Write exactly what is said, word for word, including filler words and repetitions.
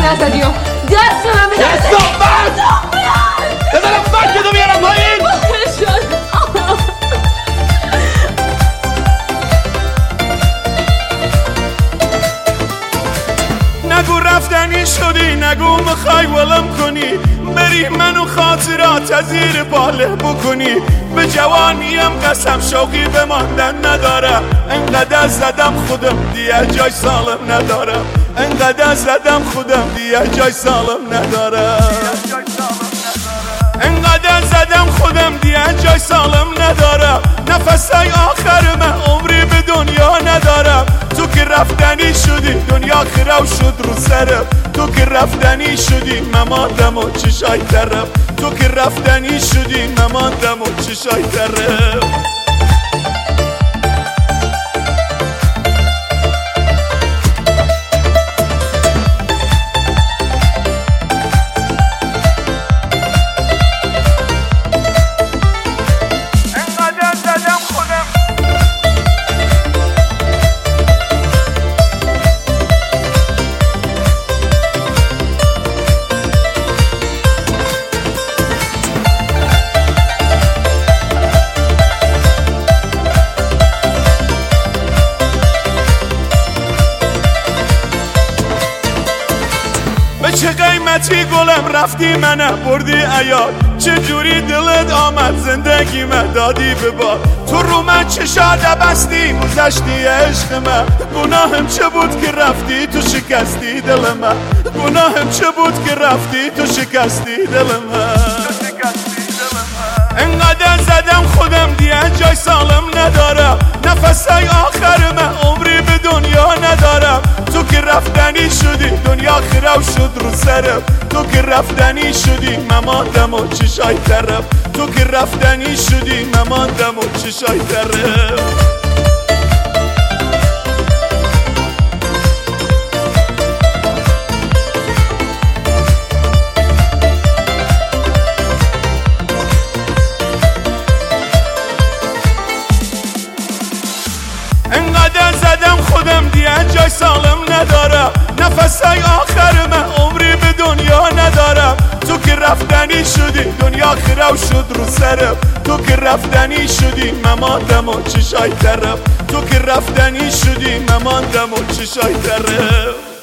نزدی و دست به من میدم کثافت! بذارم فکتو بیارم پایین. نگو رفتنی شدی، نگو میخوای ولم کنی، بری منو خاطرات از زیر باله بکنی. به جوانیم قسم شوقی به ماندن ندارم، انقدر زدم خودم دیگه جای سالم ندارم، انقدر زدم خودم دیگه جای سالم ندارم، انقدر زدم خودم دیگه جای سالم ندارم. نفسای آخر من عمری به دنیا ندارم. تو که رفتنی شدی دنیا خراب شد رو سرم، تو که رفتنی شدی مماندم و چشای ترم، تو که رفتنی شدی مماندم و چشای ترم. چه قیمتی گلم رفتی منم بردی عیاد، چه جوری دلت آمد زندگی من دادی به باد. تو رو من چشات بستی گذشتی عشق من، گناهم چه بود که رفتی تو شکستی دل من، گناهم چه بود که رفتی تو شکستی دل من. انقدر زدم خودم دیگه جای سالم ندارم، نفسای آخر من عمری به دنیا ندارم. تو که رفتنی شدی دنیا خراب شد رو سرم، تو که رفتنی شدی مماندم و چشای ترم، تو که رفتنی شدی مماندم و چشای ترم. انقدر زدم خودم دیگه جای سالم ندارم، نفسای آخر من عمری به دنیا ندارم. تو که رفتنی شدی دنیا خراب شد رو سرم، تو که رفتنی شدی مماندم و چشای ترم، تو که رفتنی شدی مماندم و چشای ترم.